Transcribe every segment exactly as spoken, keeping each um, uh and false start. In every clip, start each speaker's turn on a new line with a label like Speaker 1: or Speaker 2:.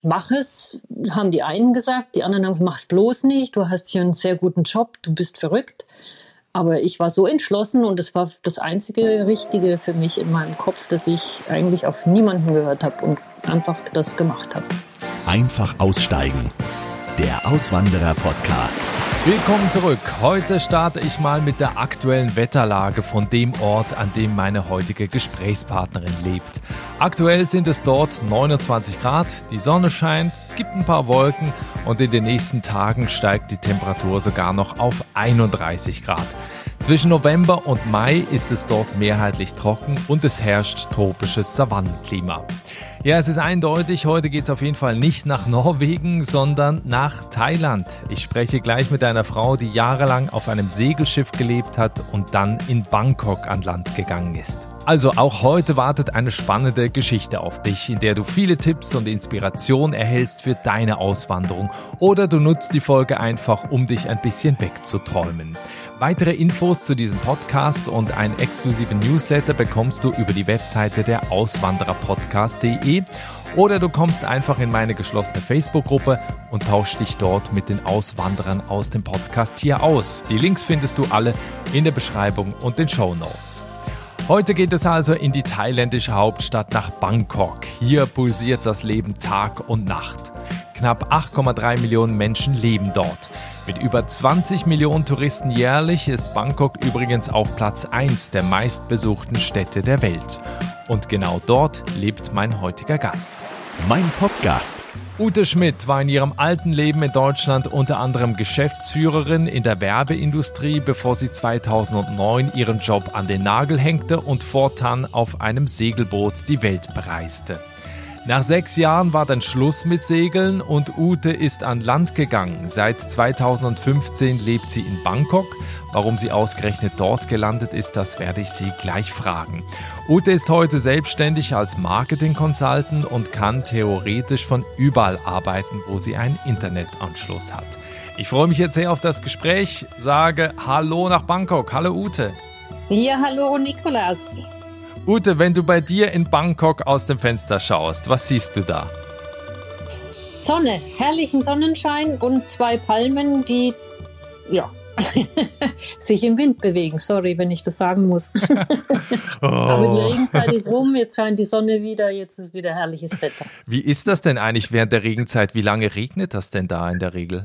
Speaker 1: mach es, haben die einen gesagt, die anderen haben gesagt, mach's bloß nicht, du hast hier einen sehr guten Job, du bist verrückt. Aber ich war so entschlossen und es war das einzige Richtige für mich in meinem Kopf, dass ich eigentlich auf niemanden gehört habe und einfach das gemacht habe.
Speaker 2: Einfach aussteigen. Der Auswanderer-Podcast.
Speaker 3: Willkommen zurück. Heute starte ich mal mit der aktuellen Wetterlage von dem Ort, an dem meine heutige Gesprächspartnerin lebt. Aktuell sind es dort neunundzwanzig Grad, die Sonne scheint, es gibt ein paar Wolken und in den nächsten Tagen steigt die Temperatur sogar noch auf einunddreißig Grad. Zwischen November und Mai ist es dort mehrheitlich trocken und es herrscht tropisches Savannenklima. Ja, es ist eindeutig, heute geht es auf jeden Fall nicht nach Norwegen, sondern nach Thailand. Ich spreche gleich mit einer Frau, die jahrelang auf einem Segelschiff gelebt hat und dann in Bangkok an Land gegangen ist. Also auch heute wartet eine spannende Geschichte auf dich, in der du viele Tipps und Inspiration erhältst für deine Auswanderung. Oder du nutzt die Folge einfach, um dich ein bisschen wegzuträumen. Weitere Infos zu diesem Podcast und einen exklusiven Newsletter bekommst du über die Webseite der auswandererpodcast punkt de oder du kommst einfach in meine geschlossene Facebook-Gruppe und tauschst dich dort mit den Auswanderern aus dem Podcast hier aus. Die Links findest du alle in der Beschreibung und den Shownotes. Heute geht es also in die thailändische Hauptstadt nach Bangkok. Hier pulsiert das Leben Tag und Nacht. Knapp acht Komma drei Millionen Menschen leben dort. Mit über zwanzig Millionen Touristen jährlich ist Bangkok übrigens auf Platz eins der meistbesuchten Städte der Welt. Und genau dort lebt mein heutiger Gast.
Speaker 2: Mein Podcast.
Speaker 3: Ute Schmidt war in ihrem alten Leben in Deutschland unter anderem Geschäftsführerin in der Werbeindustrie, bevor sie zweitausendneun ihren Job an den Nagel hängte und fortan auf einem Segelboot die Welt bereiste. Nach sechs Jahren war dann Schluss mit Segeln und Ute ist an Land gegangen. Seit zweitausendfünfzehn lebt sie in Bangkok. Warum sie ausgerechnet dort gelandet ist, das werde ich sie gleich fragen. Ute ist heute selbstständig als Marketing-Consultant und kann theoretisch von überall arbeiten, wo sie einen Internetanschluss hat. Ich freue mich jetzt sehr auf das Gespräch, sage Hallo nach Bangkok. Hallo Ute.
Speaker 1: Ja, hallo Nikolas.
Speaker 3: Ute, wenn du bei dir in Bangkok aus dem Fenster schaust, was siehst du da?
Speaker 1: Sonne, herrlichen Sonnenschein und zwei Palmen, die ja, sich im Wind bewegen. Sorry, wenn ich das sagen muss.
Speaker 3: Oh.
Speaker 1: Aber die Regenzeit ist rum, jetzt scheint die Sonne wieder, jetzt ist wieder herrliches Wetter.
Speaker 3: Wie ist das denn eigentlich während der Regenzeit? Wie lange regnet das denn da in der Regel?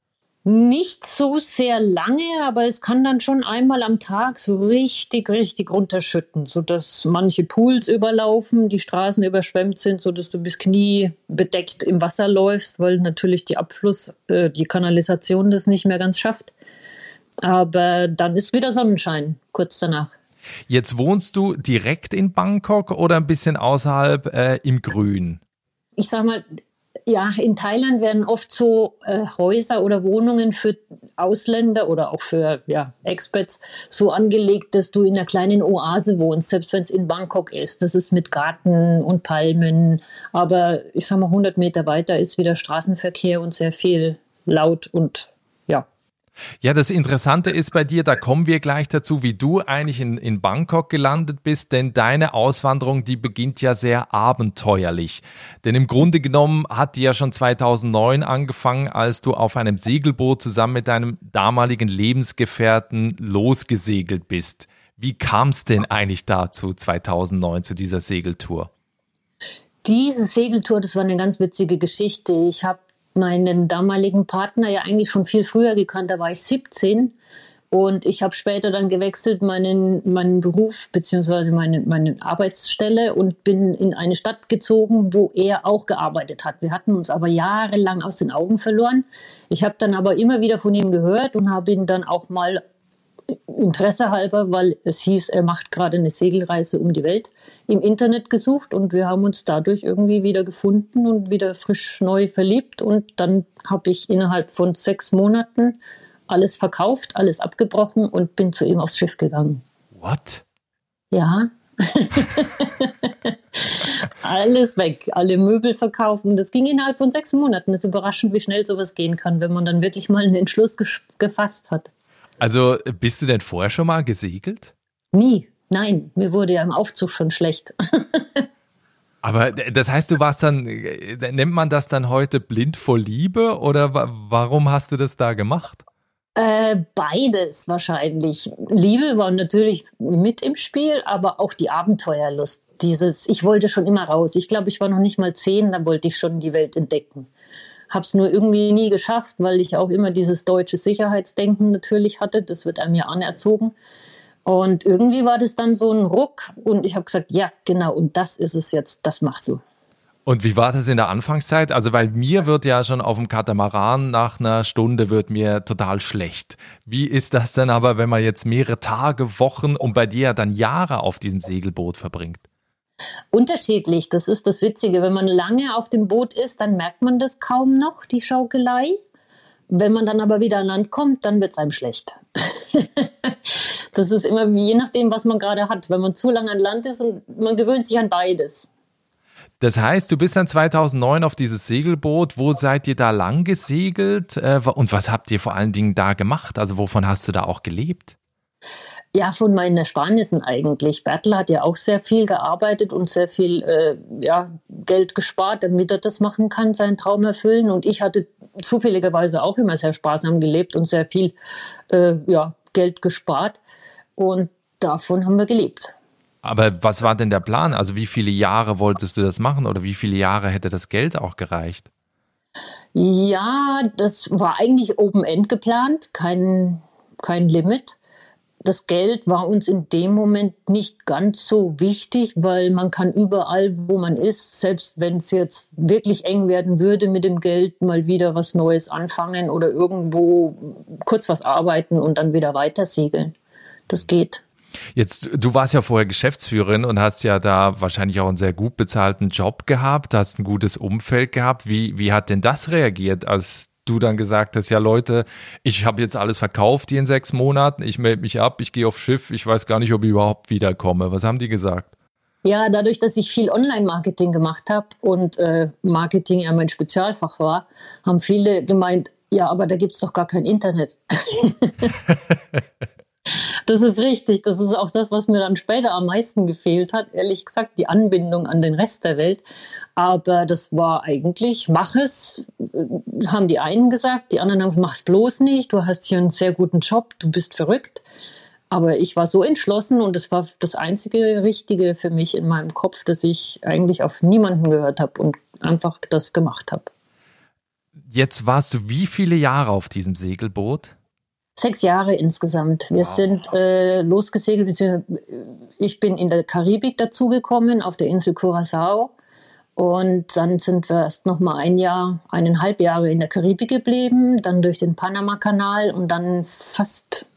Speaker 1: Nicht so sehr lange, aber es kann dann schon einmal am Tag so richtig, richtig runterschütten, sodass manche Pools überlaufen, die Straßen überschwemmt sind, sodass du bis Knie bedeckt im Wasser läufst, weil natürlich die Abfluss, äh, die Kanalisation das nicht mehr ganz schafft. Aber dann ist wieder Sonnenschein, kurz danach.
Speaker 3: Jetzt wohnst du direkt in Bangkok oder ein bisschen außerhalb äh, im Grün?
Speaker 1: Ich sag mal, ja, in Thailand werden oft so äh, Häuser oder Wohnungen für Ausländer oder auch für ja, Expats so angelegt, dass du in einer kleinen Oase wohnst, selbst wenn es in Bangkok ist. Das ist mit Garten und Palmen, aber ich sag mal, hundert Meter weiter ist wieder Straßenverkehr und sehr viel laut und ja.
Speaker 3: Ja, das Interessante ist bei dir, da kommen wir gleich dazu, wie du eigentlich in, in Bangkok gelandet bist, denn deine Auswanderung, die beginnt ja sehr abenteuerlich. Denn im Grunde genommen hat die ja schon zweitausendneun angefangen, als du auf einem Segelboot zusammen mit deinem damaligen Lebensgefährten losgesegelt bist. Wie kam es denn eigentlich dazu, zweitausendneun, zu dieser Segeltour?
Speaker 1: Diese Segeltour, das war eine ganz witzige Geschichte. Ich habe meinen damaligen Partner ja eigentlich schon viel früher gekannt, da war ich siebzehn und ich habe später dann gewechselt meinen, meinen Beruf bzw. meine, meine Arbeitsstelle und bin in eine Stadt gezogen, wo er auch gearbeitet hat. Wir hatten uns aber jahrelang aus den Augen verloren. Ich habe dann aber immer wieder von ihm gehört und habe ihn dann auch mal Interesse halber, weil es hieß, er macht gerade eine Segelreise um die Welt, im Internet gesucht und wir haben uns dadurch irgendwie wieder gefunden und wieder frisch neu verliebt und dann habe ich innerhalb von sechs Monaten alles verkauft, alles abgebrochen und bin zu ihm aufs Schiff gegangen.
Speaker 3: What?
Speaker 1: Ja. Alles weg, alle Möbel verkaufen. Das ging innerhalb von sechs Monaten. Es ist überraschend, wie schnell sowas gehen kann, wenn man dann wirklich mal einen Entschluss ges- gefasst hat.
Speaker 3: Also bist du denn vorher schon mal gesegelt?
Speaker 1: Nie. Nein, mir wurde ja im Aufzug schon schlecht.
Speaker 3: Aber das heißt, du warst dann, nennt man das dann heute blind vor Liebe oder warum hast du das da gemacht?
Speaker 1: Äh, beides wahrscheinlich. Liebe war natürlich mit im Spiel, aber auch die Abenteuerlust. Dieses, ich wollte schon immer raus. Ich glaube, ich war noch nicht mal zehn, da wollte ich schon die Welt entdecken. Hab's nur irgendwie nie geschafft, weil ich auch immer dieses deutsche Sicherheitsdenken natürlich hatte. Das wird einem ja anerzogen. Und irgendwie war das dann so ein Ruck und ich habe gesagt, ja, genau, und das ist es jetzt, das machst du.
Speaker 3: Und wie war das in der Anfangszeit? Also, weil mir wird ja schon auf dem Katamaran nach einer Stunde wird mir total schlecht. Wie ist das denn aber, wenn man jetzt mehrere Tage, Wochen und bei dir ja dann Jahre auf diesem Segelboot verbringt?
Speaker 1: Unterschiedlich, das ist das Witzige. Wenn man lange auf dem Boot ist, dann merkt man das kaum noch, die Schaukelei. Wenn man dann aber wieder an Land kommt, dann wird es einem schlecht. Das ist immer je nachdem, was man gerade hat. Wenn man zu lange an Land ist und man gewöhnt sich an beides.
Speaker 3: Das heißt, du bist dann zweitausendneun auf dieses Segelboot. Wo seid ihr da lang gesegelt? Und was habt ihr vor allen Dingen da gemacht? Also wovon hast du da auch gelebt?
Speaker 1: Ja, von meinen Ersparnissen eigentlich. Bertel hat ja auch sehr viel gearbeitet und sehr viel äh, ja, Geld gespart, damit er das machen kann, seinen Traum erfüllen. Und ich hatte zufälligerweise auch immer sehr sparsam gelebt und sehr viel äh, ja, Geld gespart. Und davon haben wir gelebt.
Speaker 3: Aber was war denn der Plan? Also wie viele Jahre wolltest du das machen oder wie viele Jahre hätte das Geld auch gereicht?
Speaker 1: Ja, das war eigentlich Open-End geplant, kein, kein Limit. Das Geld war uns in dem Moment nicht ganz so wichtig, weil man kann überall, wo man ist, selbst wenn es jetzt wirklich eng werden würde mit dem Geld, mal wieder was Neues anfangen oder irgendwo kurz was arbeiten und dann wieder weiter segeln. Das geht.
Speaker 3: Jetzt, du warst ja vorher Geschäftsführerin und hast ja da wahrscheinlich auch einen sehr gut bezahlten Job gehabt, hast ein gutes Umfeld gehabt. Wie, wie hat denn das reagiert, als du dann gesagt hast, ja Leute, ich habe jetzt alles verkauft hier in sechs Monaten, ich melde mich ab, ich gehe aufs Schiff, ich weiß gar nicht, ob ich überhaupt wiederkomme. Was haben die gesagt?
Speaker 1: Ja, dadurch, dass ich viel Online-Marketing gemacht habe und äh, Marketing ja mein Spezialfach war, haben viele gemeint, ja, aber da gibt es doch gar kein Internet. Das ist richtig, das ist auch das, was mir dann später am meisten gefehlt hat, ehrlich gesagt, die Anbindung an den Rest der Welt. Aber das war eigentlich, mach es, haben die einen gesagt, die anderen haben, mach es bloß nicht, du hast hier einen sehr guten Job, du bist verrückt. Aber ich war so entschlossen und es war das einzige Richtige für mich in meinem Kopf, dass ich eigentlich auf niemanden gehört habe und einfach das gemacht habe.
Speaker 3: Jetzt warst du wie viele Jahre auf diesem Segelboot?
Speaker 1: Sechs Jahre insgesamt. Wir wow. sind äh, losgesegelt. Ich bin in der Karibik dazugekommen, auf der Insel Curaçao. Und dann sind wir erst noch mal ein Jahr, eineinhalb Jahre in der Karibik geblieben, dann durch den Panama-Kanal und dann fast,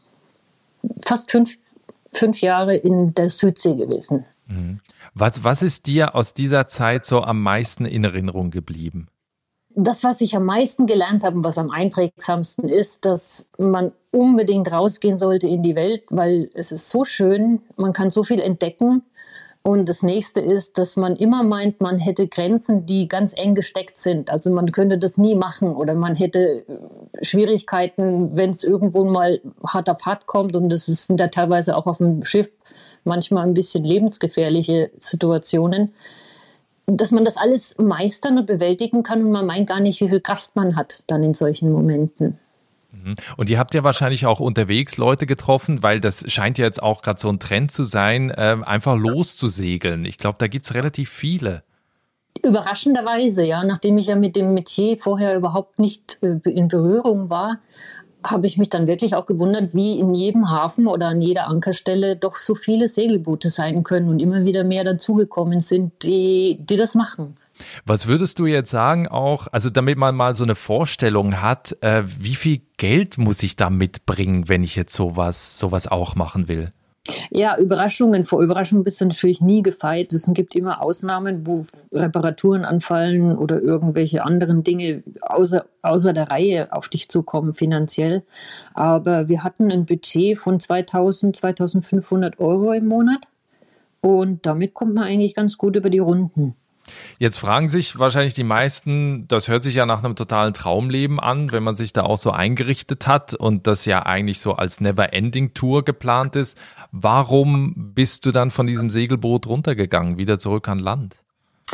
Speaker 1: fast fünf, fünf Jahre in der Südsee gewesen.
Speaker 3: Mhm. Was, was ist dir aus dieser Zeit so am meisten in Erinnerung geblieben?
Speaker 1: Das, was ich am meisten gelernt habe und was am einprägsamsten ist, dass man unbedingt rausgehen sollte in die Welt, weil es ist so schön, man kann so viel entdecken. Und das Nächste ist, dass man immer meint, man hätte Grenzen, die ganz eng gesteckt sind. Also man könnte das nie machen oder man hätte Schwierigkeiten, wenn es irgendwo mal hart auf hart kommt. Und das sind ja teilweise auch auf dem Schiff manchmal ein bisschen lebensgefährliche Situationen. Dass man das alles meistern und bewältigen kann und man meint gar nicht, wie viel Kraft man hat dann in solchen Momenten.
Speaker 3: Und ihr habt ja wahrscheinlich auch unterwegs Leute getroffen, weil das scheint ja jetzt auch gerade so ein Trend zu sein, äh, einfach loszusegeln. Ich glaube, da gibt es relativ viele.
Speaker 1: Überraschenderweise, ja, nachdem ich ja mit dem Metier vorher überhaupt nicht äh, in Berührung war, habe ich mich dann wirklich auch gewundert, wie in jedem Hafen oder an jeder Ankerstelle doch so viele Segelboote sein können und immer wieder mehr dazugekommen sind, die, die das machen.
Speaker 3: Was würdest du jetzt sagen auch, also damit man mal so eine Vorstellung hat, äh, wie viel Geld muss ich da mitbringen, wenn ich jetzt sowas, sowas auch machen will?
Speaker 1: Ja, Überraschungen. Vor Überraschungen bist du natürlich nie gefeit. Es gibt immer Ausnahmen, wo Reparaturen anfallen oder irgendwelche anderen Dinge außer, außer der Reihe auf dich zukommen finanziell. Aber wir hatten ein Budget von zweitausend, zweitausendfünfhundert Euro im Monat und damit kommt man eigentlich ganz gut über die Runden.
Speaker 3: Jetzt fragen sich wahrscheinlich die meisten, das hört sich ja nach einem totalen Traumleben an, wenn man sich da auch so eingerichtet hat und das ja eigentlich so als Never-Ending-Tour geplant ist. Warum bist du dann von diesem Segelboot runtergegangen, wieder zurück an Land?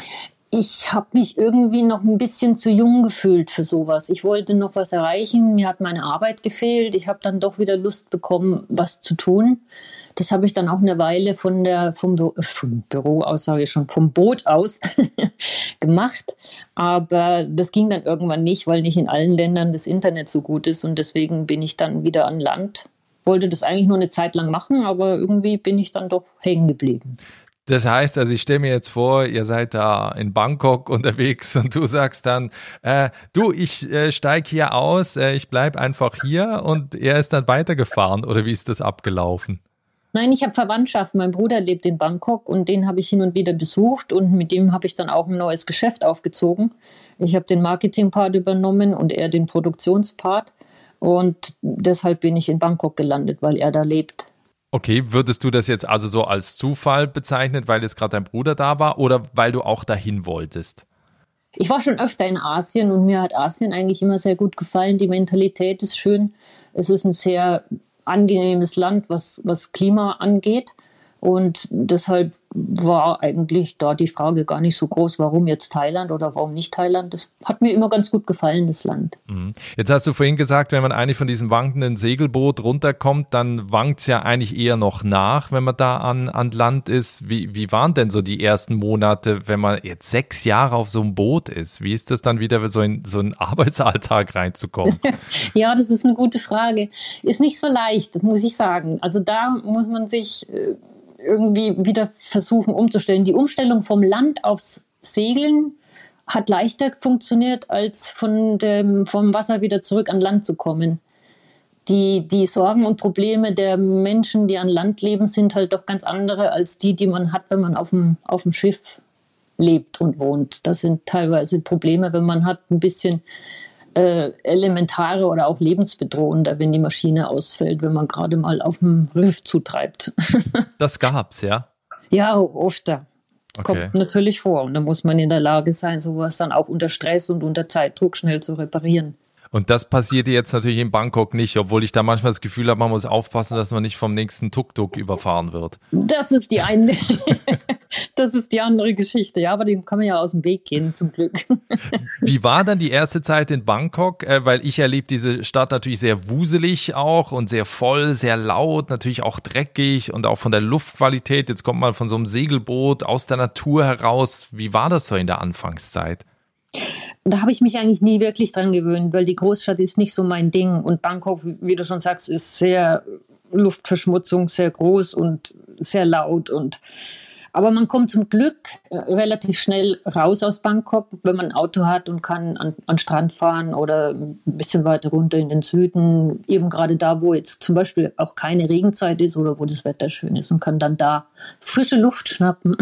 Speaker 1: Ich habe mich irgendwie noch ein bisschen zu jung gefühlt für sowas. Ich wollte noch was erreichen, mir hat meine Arbeit gefehlt. Ich habe dann doch wieder Lust bekommen, was zu tun. Das habe ich dann auch eine Weile von der, vom, Bü vom Büro aus, sage ich schon, vom Boot aus gemacht. Aber das ging dann irgendwann nicht, weil nicht in allen Ländern das Internet so gut ist. Und deswegen bin ich dann wieder an Land. Wollte das eigentlich nur eine Zeit lang machen, aber irgendwie bin ich dann doch hängen geblieben.
Speaker 3: Das heißt, also ich stelle mir jetzt vor, ihr seid da in Bangkok unterwegs und du sagst dann, äh, du, ich äh, steige hier aus, äh, ich bleibe einfach hier, und er ist dann weitergefahren, oder wie ist das abgelaufen?
Speaker 1: Nein, ich habe Verwandtschaft. Mein Bruder lebt in Bangkok und den habe ich hin und wieder besucht und mit dem habe ich dann auch ein neues Geschäft aufgezogen. Ich habe den Marketing-Part übernommen und er den Produktionspart, und deshalb bin ich in Bangkok gelandet, weil er da lebt.
Speaker 3: Okay, würdest du das jetzt also so als Zufall bezeichnen, weil jetzt gerade dein Bruder da war, oder weil du auch dahin wolltest?
Speaker 1: Ich war schon öfter in Asien und mir hat Asien eigentlich immer sehr gut gefallen. Die Mentalität ist schön. Es ist ein sehr angenehmes Land, was, was Klima angeht. Und deshalb war eigentlich da die Frage gar nicht so groß, warum jetzt Thailand oder warum nicht Thailand. Das hat mir immer ganz gut gefallen, das Land.
Speaker 3: Jetzt hast du vorhin gesagt, wenn man eigentlich von diesem wankenden Segelboot runterkommt, dann wankt es ja eigentlich eher noch nach, wenn man da an, an Land ist. Wie, wie waren denn so die ersten Monate, wenn man jetzt sechs Jahre auf so einem Boot ist? Wie ist das dann wieder, so in so einen Arbeitsalltag reinzukommen?
Speaker 1: Ja, das ist eine gute Frage. Ist nicht so leicht, muss ich sagen. Also da muss man sich irgendwie wieder versuchen umzustellen. Die Umstellung vom Land aufs Segeln hat leichter funktioniert, als von dem, vom Wasser wieder zurück an Land zu kommen. Die, die Sorgen und Probleme der Menschen, die an Land leben, sind halt doch ganz andere als die, die man hat, wenn man auf dem, auf dem Schiff lebt und wohnt. Das sind teilweise Probleme, wenn man hat, ein bisschen Äh, elementare oder auch lebensbedrohender, wenn die Maschine ausfällt, wenn man gerade mal auf dem Riff zutreibt.
Speaker 3: Das gab's, ja?
Speaker 1: Ja, öfter.
Speaker 3: Okay.
Speaker 1: Kommt natürlich vor. Und da muss man in der Lage sein, sowas dann auch unter Stress und unter Zeitdruck schnell zu reparieren.
Speaker 3: Und das passiert jetzt natürlich in Bangkok nicht, obwohl ich da manchmal das Gefühl habe, man muss aufpassen, dass man nicht vom nächsten Tuk-Tuk überfahren wird.
Speaker 1: Das ist die eine, das ist die andere Geschichte. Ja, aber dem kann man ja aus dem Weg gehen, zum Glück.
Speaker 3: Wie war dann die erste Zeit in Bangkok? Äh, weil ich erlebe diese Stadt natürlich sehr wuselig auch und sehr voll, sehr laut, natürlich auch dreckig und auch von der Luftqualität. Jetzt kommt man von so einem Segelboot aus der Natur heraus. Wie war das so in der Anfangszeit?
Speaker 1: Da habe ich mich eigentlich nie wirklich dran gewöhnt, weil die Großstadt ist nicht so mein Ding. Und Bangkok, wie du schon sagst, ist sehr Luftverschmutzung, sehr groß und sehr laut. Und aber man kommt zum Glück relativ schnell raus aus Bangkok, wenn man ein Auto hat und kann an, an Strand fahren oder ein bisschen weiter runter in den Süden, eben gerade da, wo jetzt zum Beispiel auch keine Regenzeit ist oder wo das Wetter schön ist, und kann dann da frische Luft schnappen.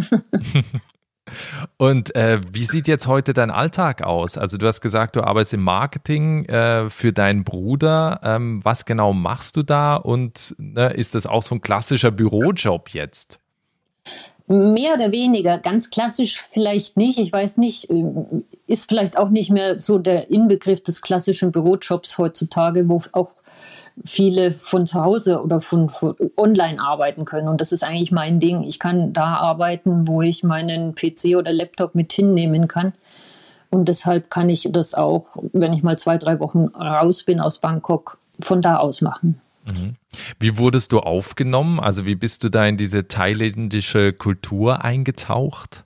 Speaker 3: Und äh, wie sieht jetzt heute dein Alltag aus? Also du hast gesagt, du arbeitest im Marketing äh, für deinen Bruder. Ähm, was genau machst du da, und ne, ist das auch so ein klassischer Bürojob jetzt?
Speaker 1: Mehr oder weniger, ganz klassisch vielleicht nicht. Ich weiß nicht, ist vielleicht auch nicht mehr so der Inbegriff des klassischen Bürojobs heutzutage, wo auch viele von zu Hause oder von, von online arbeiten können. Und das ist eigentlich mein Ding. Ich kann da arbeiten, wo ich meinen P C oder Laptop mit hinnehmen kann. Und deshalb kann ich das auch, wenn ich mal zwei, drei Wochen raus bin aus Bangkok, von da aus machen.
Speaker 3: Mhm. Wie wurdest du aufgenommen? Also wie bist du da in diese thailändische Kultur eingetaucht?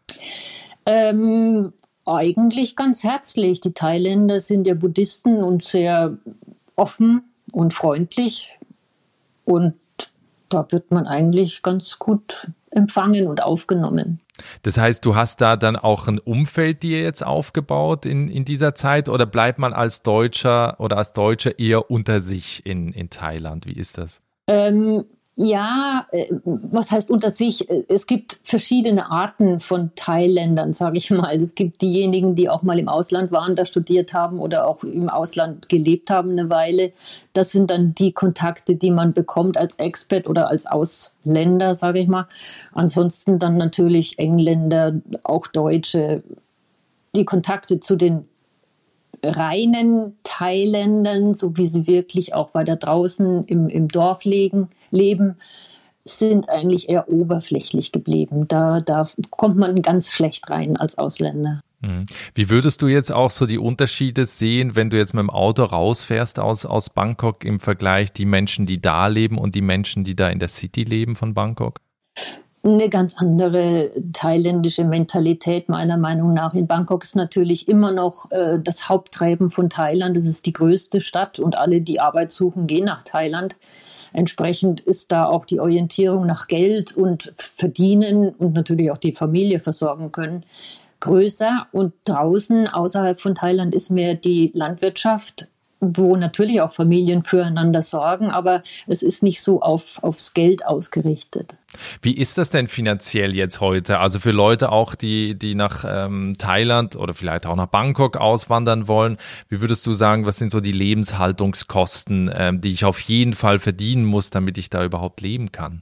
Speaker 1: Ähm, eigentlich ganz herzlich. Die Thailänder sind ja Buddhisten und sehr offen und freundlich, und da wird man eigentlich ganz gut empfangen und aufgenommen.
Speaker 3: Das heißt, du hast da dann auch ein Umfeld dir jetzt aufgebaut in, in dieser Zeit, oder bleibt man als Deutscher oder als Deutsche eher unter sich in, in Thailand? Wie ist das?
Speaker 1: Ähm, ja, äh, was heißt unter sich? Es gibt verschiedene Arten von Thailändern, sage ich mal. Es gibt diejenigen, die auch mal im Ausland waren, da studiert haben oder auch im Ausland gelebt haben eine Weile. Das sind dann die Kontakte, die man bekommt als Expat oder als Ausländer, sage ich mal. Ansonsten dann natürlich Engländer, auch Deutsche. Die Kontakte zu den reinen Thailändern, so wie sie wirklich auch weiter draußen im, im Dorf legen, leben, sind eigentlich eher oberflächlich geblieben. Da, da kommt man ganz schlecht rein als Ausländer.
Speaker 3: Wie würdest du jetzt auch so die Unterschiede sehen, wenn du jetzt mit dem Auto rausfährst aus, aus Bangkok im Vergleich die Menschen, die da leben und die Menschen, die da in der City leben von Bangkok?
Speaker 1: Eine ganz andere thailändische Mentalität meiner Meinung nach. In Bangkok ist natürlich immer noch äh, das Haupttreiben von Thailand. Es ist die größte Stadt und alle, die Arbeit suchen, gehen nach Thailand. Entsprechend ist da auch die Orientierung nach Geld und Verdienen und natürlich auch die Familie versorgen können größer. Und draußen außerhalb von Thailand ist mehr die Landwirtschaft, wo natürlich auch Familien füreinander sorgen, aber es ist nicht so auf, aufs Geld ausgerichtet.
Speaker 3: Wie ist das denn finanziell jetzt heute? Also für Leute auch, die, die nach ähm, Thailand oder vielleicht auch nach Bangkok auswandern wollen, wie würdest du sagen, was sind so die Lebenshaltungskosten, ähm, die ich auf jeden Fall verdienen muss, damit ich da überhaupt leben kann?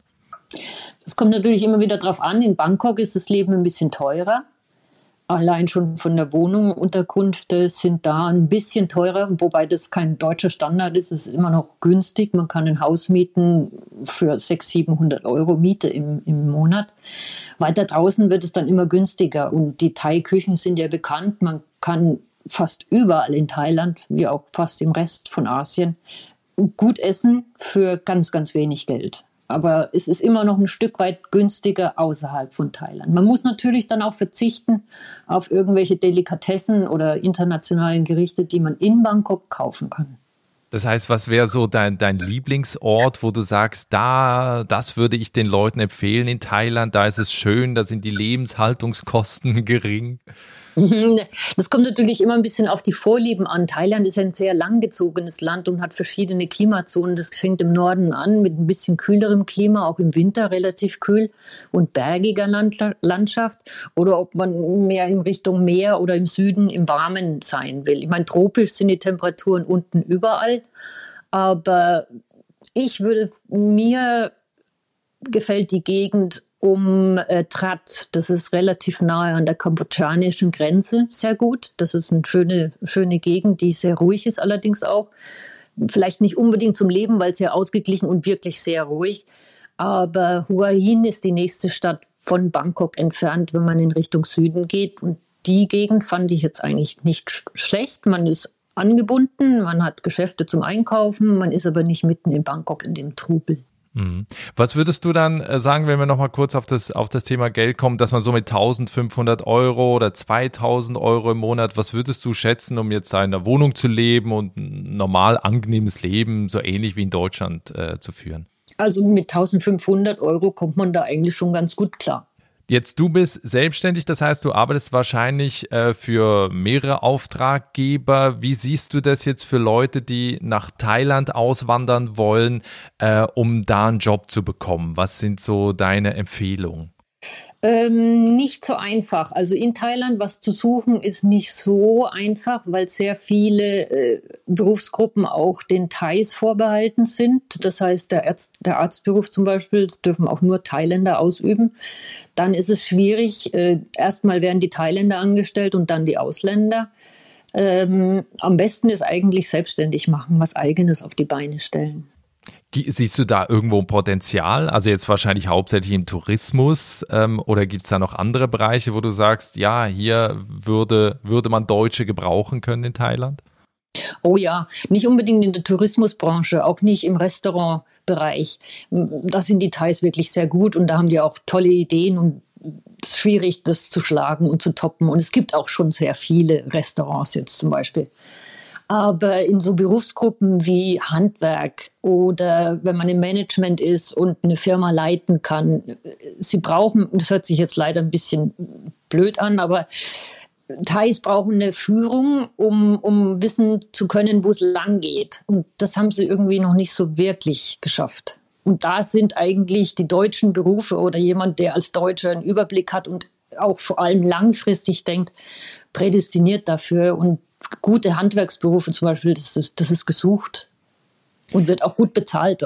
Speaker 1: Es kommt natürlich immer wieder drauf an. In Bangkok ist das Leben ein bisschen teurer. Allein schon von der Wohnung, Unterkünfte sind da ein bisschen teurer, wobei das kein deutscher Standard ist. Es ist immer noch günstig. Man kann ein Haus mieten für sechshundert, siebenhundert Euro Miete im, im Monat. Weiter draußen wird es dann immer günstiger. Und die Thai-Küchen sind ja bekannt. Man kann fast überall in Thailand, wie auch fast im Rest von Asien, gut essen für ganz, ganz wenig Geld. Aber es ist immer noch ein Stück weit günstiger außerhalb von Thailand. Man muss natürlich dann auch verzichten auf irgendwelche Delikatessen oder internationalen Gerichte, die man in Bangkok kaufen kann.
Speaker 3: Das heißt, was wäre so dein, dein Lieblingsort, wo du sagst, da, das würde ich den Leuten empfehlen in Thailand, da ist es schön, da sind die Lebenshaltungskosten gering?
Speaker 1: Das kommt natürlich immer ein bisschen auf die Vorlieben an. Thailand ist ein sehr langgezogenes Land und hat verschiedene Klimazonen. Das fängt im Norden an mit ein bisschen kühlerem Klima, auch im Winter relativ kühl und bergiger Land- Landschaft. Oder ob man mehr in Richtung Meer oder im Süden im Warmen sein will. Ich meine, tropisch sind die Temperaturen unten überall. Aber ich würde, mir gefällt die Gegend um äh, Trat, das ist relativ nahe an der kambodschanischen Grenze, sehr gut. Das ist eine schöne, schöne Gegend, die sehr ruhig ist allerdings auch. Vielleicht nicht unbedingt zum Leben, weil sehr ausgeglichen und wirklich sehr ruhig. Aber Hua Hin ist die nächste Stadt von Bangkok entfernt, wenn man in Richtung Süden geht. Und die Gegend fand ich jetzt eigentlich nicht sch- schlecht. Man ist angebunden, man hat Geschäfte zum Einkaufen, man ist aber nicht mitten in Bangkok in dem Trubel.
Speaker 3: Was würdest du dann sagen, wenn wir nochmal kurz auf das, auf das Thema Geld kommen, dass man so mit eintausendfünfhundert Euro oder zweitausend Euro im Monat, was würdest du schätzen, um jetzt da in einer Wohnung zu leben und ein normal angenehmes Leben, so ähnlich wie in Deutschland, äh, zu führen?
Speaker 1: Also mit eintausendfünfhundert Euro kommt man da eigentlich schon ganz gut klar.
Speaker 3: Jetzt, du bist selbstständig, das heißt, du arbeitest wahrscheinlich äh, für mehrere Auftraggeber. Wie siehst du das jetzt für Leute, die nach Thailand auswandern wollen, äh, um da einen Job zu bekommen? Was sind so deine Empfehlungen?
Speaker 1: Ähm, nicht so einfach. Also in Thailand was zu suchen ist nicht so einfach, weil sehr viele äh, Berufsgruppen auch den Thais vorbehalten sind. Das heißt, der, Arzt, der Arztberuf zum Beispiel, das dürfen auch nur Thailänder ausüben. Dann ist es schwierig. Äh, erstmal werden die Thailänder angestellt und dann die Ausländer. Ähm, am besten ist eigentlich selbstständig machen, was Eigenes auf die Beine stellen.
Speaker 3: Siehst du da irgendwo ein Potenzial? Also jetzt wahrscheinlich hauptsächlich im Tourismus ähm, oder gibt es da noch andere Bereiche, wo du sagst, ja, hier würde, würde man Deutsche gebrauchen können in Thailand?
Speaker 1: Oh ja, nicht unbedingt in der Tourismusbranche, auch nicht im Restaurantbereich. Da sind die Thais wirklich sehr gut und da haben die auch tolle Ideen und es ist schwierig, das zu schlagen und zu toppen. Und es gibt auch schon sehr viele Restaurants jetzt zum Beispiel. Aber in so Berufsgruppen wie Handwerk oder wenn man im Management ist und eine Firma leiten kann, sie brauchen, das hört sich jetzt leider ein bisschen blöd an, aber Thais brauchen eine Führung, um, um wissen zu können, wo es lang geht. Und das haben sie irgendwie noch nicht so wirklich geschafft. Und da sind eigentlich die deutschen Berufe oder jemand, der als Deutscher einen Überblick hat und auch vor allem langfristig denkt, prädestiniert dafür. Und gute Handwerksberufe zum Beispiel, das ist, das ist gesucht und wird auch gut bezahlt dort.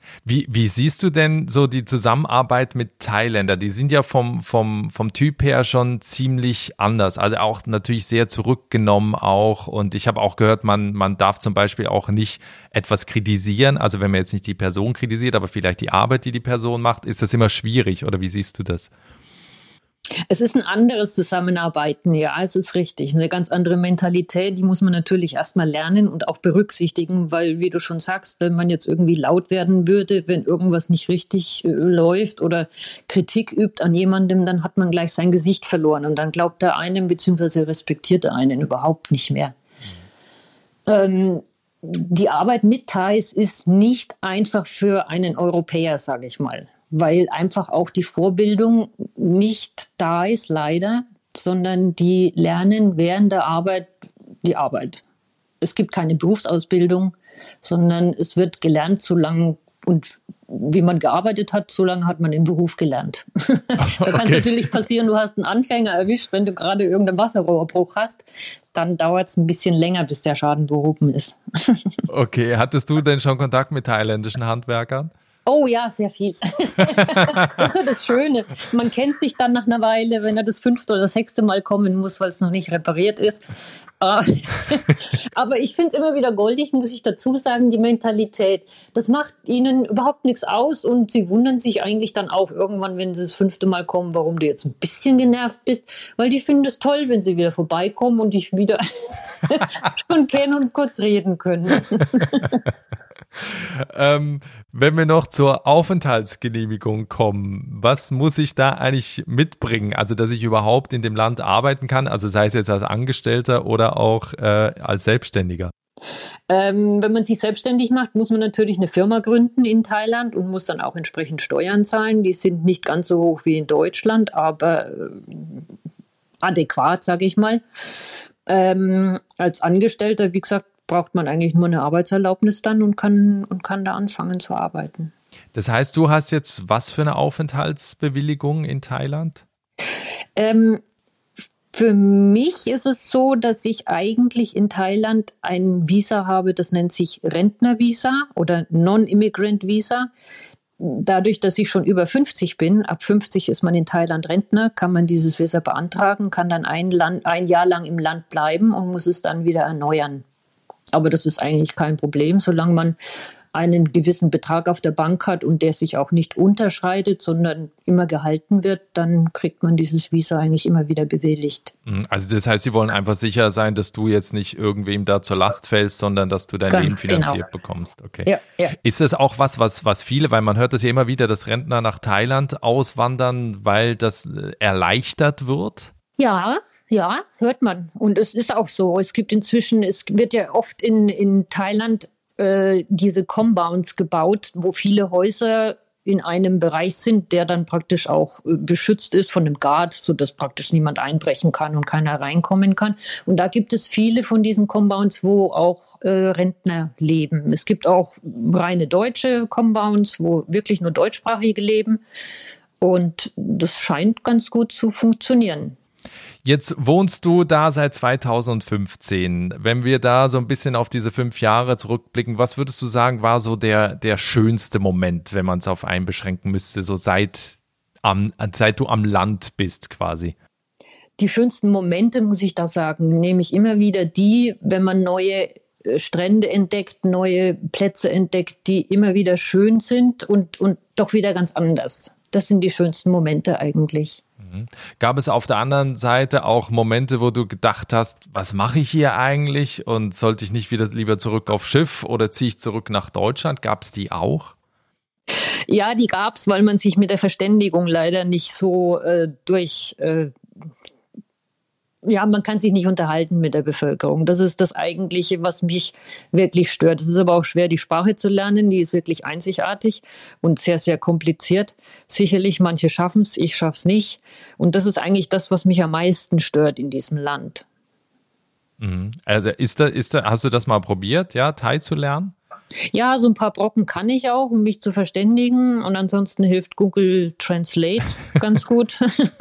Speaker 3: Wie, wie siehst du denn so die Zusammenarbeit mit Thailändern? Die sind ja vom, vom, vom Typ her schon ziemlich anders, also auch natürlich sehr zurückgenommen auch. Und ich habe auch gehört, man, man darf zum Beispiel auch nicht etwas kritisieren. Also wenn man jetzt nicht die Person kritisiert, aber vielleicht die Arbeit, die die Person macht, ist das immer schwierig, oder wie siehst du das?
Speaker 1: Es ist ein anderes Zusammenarbeiten, ja, es ist richtig. Eine ganz andere Mentalität, die muss man natürlich erstmal lernen und auch berücksichtigen, weil, wie du schon sagst, wenn man jetzt irgendwie laut werden würde, wenn irgendwas nicht richtig äh, läuft oder Kritik übt an jemandem, dann hat man gleich sein Gesicht verloren und dann glaubt er einem bzw. respektiert er einen überhaupt nicht mehr. Mhm. Ähm, die Arbeit mit Thais ist nicht einfach für einen Europäer, sage ich mal. Weil einfach auch die Vorbildung nicht da ist, leider, sondern die lernen während der Arbeit die Arbeit. Es gibt keine Berufsausbildung, sondern es wird gelernt, solange und wie man gearbeitet hat, solange hat man den Beruf gelernt. Da kann es okay. natürlich passieren, du hast einen Anfänger erwischt, wenn du gerade irgendeinen Wasserrohrbruch hast, dann dauert es ein bisschen länger, bis der Schaden behoben ist.
Speaker 3: Okay, hattest du denn schon Kontakt mit thailändischen Handwerkern?
Speaker 1: Oh ja, sehr viel. Das ist ja das Schöne. Man kennt sich dann nach einer Weile, wenn er das fünfte oder sechste Mal kommen muss, weil es noch nicht repariert ist. Aber ich finde es immer wieder goldig, muss ich dazu sagen, die Mentalität. Das macht ihnen überhaupt nichts aus und sie wundern sich eigentlich dann auch irgendwann, wenn sie das fünfte Mal kommen, warum du jetzt ein bisschen genervt bist, weil die finden es toll, wenn sie wieder vorbeikommen und dich wieder schon kennen und kurz reden können.
Speaker 3: ähm, wenn wir noch zur Aufenthaltsgenehmigung kommen, was muss ich da eigentlich mitbringen? Also, dass ich überhaupt in dem Land arbeiten kann, also sei es jetzt als Angestellter oder auch äh, als Selbstständiger?
Speaker 1: Ähm, wenn man sich selbstständig macht, muss man natürlich eine Firma gründen in Thailand und muss dann auch entsprechend Steuern zahlen. Die sind nicht ganz so hoch wie in Deutschland, aber äh, adäquat, sage ich mal. Ähm, als Angestellter, wie gesagt, braucht man eigentlich nur eine Arbeitserlaubnis dann und kann, und kann da anfangen zu arbeiten.
Speaker 3: Das heißt, du hast jetzt was für eine Aufenthaltsbewilligung in Thailand?
Speaker 1: Ähm, für mich ist es so, dass ich eigentlich in Thailand ein Visa habe, das nennt sich Rentnervisa oder Non-Immigrant-Visa. Dadurch, dass ich schon über fünfzig bin, ab fünfzig ist man in Thailand Rentner, kann man dieses Visa beantragen, kann dann ein, Land, ein Jahr lang im Land bleiben und muss es dann wieder erneuern. Aber das ist eigentlich kein Problem, solange man einen gewissen Betrag auf der Bank hat und der sich auch nicht unterschreitet, sondern immer gehalten wird, dann kriegt man dieses Visa eigentlich immer wieder bewilligt.
Speaker 3: Also das heißt, Sie wollen einfach sicher sein, dass du jetzt nicht irgendwem da zur Last fällst, sondern dass du dein Ganz Leben finanziert genau. bekommst. Okay.
Speaker 1: Ja, ja.
Speaker 3: Ist das auch was, was, was viele, weil man hört das ja immer wieder, dass Rentner nach Thailand auswandern, weil das erleichtert wird?
Speaker 1: Ja, Ja, hört man. Und es ist auch so. Es gibt inzwischen, es wird ja oft in, in Thailand äh, diese Compounds gebaut, wo viele Häuser in einem Bereich sind, der dann praktisch auch äh, beschützt ist von einem Guard, sodass praktisch niemand einbrechen kann und keiner reinkommen kann. Und da gibt es viele von diesen Compounds, wo auch äh, Rentner leben. Es gibt auch reine deutsche Compounds, wo wirklich nur Deutschsprachige leben. Und das scheint ganz gut zu funktionieren.
Speaker 3: Jetzt wohnst du da seit zweitausendfünfzehn. Wenn wir da so ein bisschen auf diese fünf Jahre zurückblicken, was würdest du sagen, war so der, der schönste Moment, wenn man es auf einen beschränken müsste, so seit, am, seit du am Land bist quasi?
Speaker 1: Die schönsten Momente, muss ich da sagen, nehme ich immer wieder die, wenn man neue Strände entdeckt, neue Plätze entdeckt, die immer wieder schön sind und, und doch wieder ganz anders. Das sind die schönsten Momente eigentlich.
Speaker 3: Gab es auf der anderen Seite auch Momente, wo du gedacht hast, was mache ich hier eigentlich und sollte ich nicht wieder lieber zurück aufs Schiff oder ziehe ich zurück nach Deutschland? Gab es die auch?
Speaker 1: Ja, die gab es, weil man sich mit der Verständigung leider nicht so äh, durch... Äh, ja, man kann sich nicht unterhalten mit der Bevölkerung. Das ist das Eigentliche, was mich wirklich stört. Es ist aber auch schwer, die Sprache zu lernen. Die ist wirklich einzigartig und sehr, sehr kompliziert. Sicherlich, manche schaffen es, ich schaffe es nicht. Und das ist eigentlich das, was mich am meisten stört in diesem Land.
Speaker 3: Also ist da, ist da, hast du das mal probiert, ja, Thai zu lernen?
Speaker 1: Ja, so ein paar Brocken kann ich auch, um mich zu verständigen. Und ansonsten hilft Google Translate ganz gut.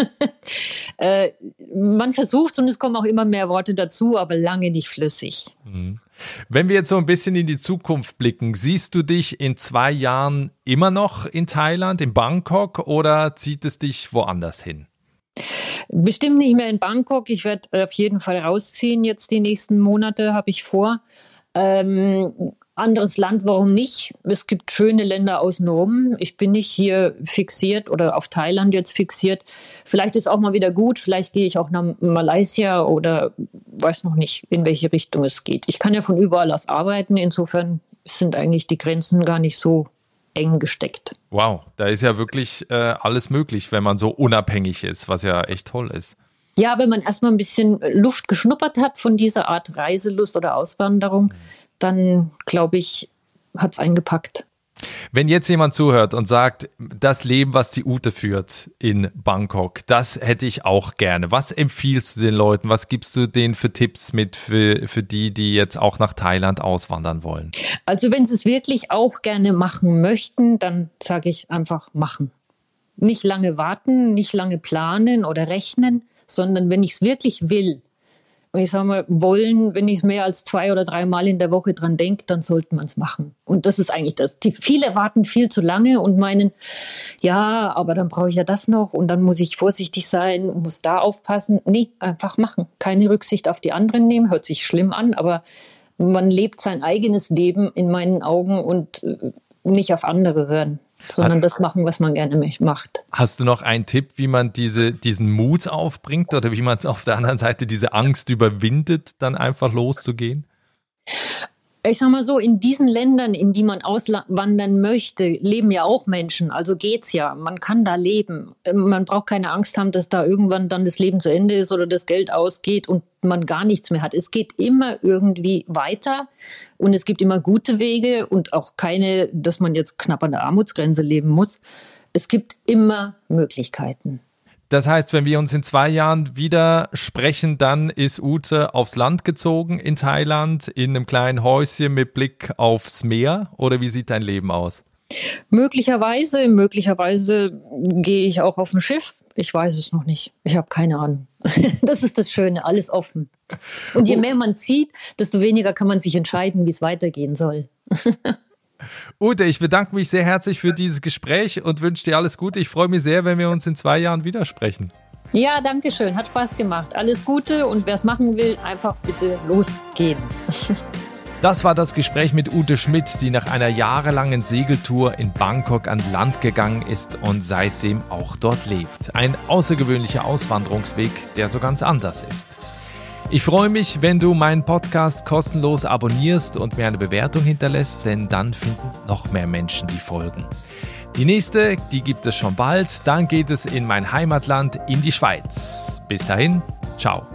Speaker 1: äh, man versucht es und es kommen auch immer mehr Worte dazu, aber lange nicht flüssig.
Speaker 3: Wenn wir jetzt so ein bisschen in die Zukunft blicken, siehst du dich in zwei Jahren immer noch in Thailand, in Bangkok, oder zieht es dich woanders hin?
Speaker 1: Bestimmt nicht mehr in Bangkok. Ich werde auf jeden Fall rausziehen. Jetzt die nächsten Monate habe ich vor. Ähm, anderes Land, warum nicht? Es gibt schöne Länder außenrum. Ich bin nicht hier fixiert oder auf Thailand jetzt fixiert. Vielleicht ist auch mal wieder gut. Vielleicht gehe ich auch nach Malaysia oder weiß noch nicht, in welche Richtung es geht. Ich kann ja von überall aus arbeiten. Insofern sind eigentlich die Grenzen gar nicht so eng gesteckt.
Speaker 3: Wow, da ist ja wirklich äh, alles möglich, wenn man so unabhängig ist, was ja echt toll ist.
Speaker 1: Ja, wenn man erstmal ein bisschen Luft geschnuppert hat von dieser Art Reiselust oder Auswanderung, dann, glaube ich, hat es eingepackt.
Speaker 3: Wenn jetzt jemand zuhört und sagt, das Leben, was die Ute führt in Bangkok, das hätte ich auch gerne. Was empfiehlst du den Leuten? Was gibst du denen für Tipps mit für, für die, die jetzt auch nach Thailand auswandern wollen?
Speaker 1: Also wenn sie es wirklich auch gerne machen möchten, dann sage ich einfach machen. Nicht lange warten, nicht lange planen oder rechnen, sondern wenn ich es wirklich will, und ich sage mal, wollen, wenn ich es mehr als zwei oder drei Mal in der Woche dran denke, dann sollte man es machen. Und das ist eigentlich das. Die, viele warten viel zu lange und meinen, ja, aber dann brauche ich ja das noch und dann muss ich vorsichtig sein, muss da aufpassen. Nee, einfach machen. Keine Rücksicht auf die anderen nehmen, hört sich schlimm an, aber man lebt sein eigenes Leben in meinen Augen und nicht auf andere hören, sondern das machen, was man gerne macht.
Speaker 3: Hast du noch einen Tipp, wie man diese, diesen Mut aufbringt oder wie man auf der anderen Seite diese Angst überwindet, dann einfach loszugehen?
Speaker 1: Ich sag mal so, in diesen Ländern, in die man auswandern möchte, leben ja auch Menschen. Also geht's ja. Man kann da leben. Man braucht keine Angst haben, dass da irgendwann dann das Leben zu Ende ist oder das Geld ausgeht und man gar nichts mehr hat. Es geht immer irgendwie weiter und es gibt immer gute Wege und auch keine, dass man jetzt knapp an der Armutsgrenze leben muss. Es gibt immer Möglichkeiten.
Speaker 3: Das heißt, wenn wir uns in zwei Jahren wieder sprechen, dann ist Ute aufs Land gezogen in Thailand, in einem kleinen Häuschen mit Blick aufs Meer, oder wie sieht dein Leben aus?
Speaker 1: Möglicherweise, möglicherweise gehe ich auch auf ein Schiff. Ich weiß es noch nicht. Ich habe keine Ahnung. Das ist das Schöne, alles offen. Und je mehr man zieht, desto weniger kann man sich entscheiden, wie es weitergehen soll.
Speaker 3: Ute, ich bedanke mich sehr herzlich für dieses Gespräch und wünsche dir alles Gute. Ich freue mich sehr, wenn wir uns in zwei Jahren widersprechen.
Speaker 1: Ja, danke schön. Hat Spaß gemacht. Alles Gute und wer es machen will, einfach bitte losgehen.
Speaker 3: Das war das Gespräch mit Ute Schmidt, die nach einer jahrelangen Segeltour in Bangkok an Land gegangen ist und seitdem auch dort lebt. Ein außergewöhnlicher Auswanderungsweg, der so ganz anders ist. Ich freue mich, wenn du meinen Podcast kostenlos abonnierst und mir eine Bewertung hinterlässt, denn dann finden noch mehr Menschen die Folgen. Die nächste, die gibt es schon bald. Dann geht es in mein Heimatland, in die Schweiz. Bis dahin, ciao.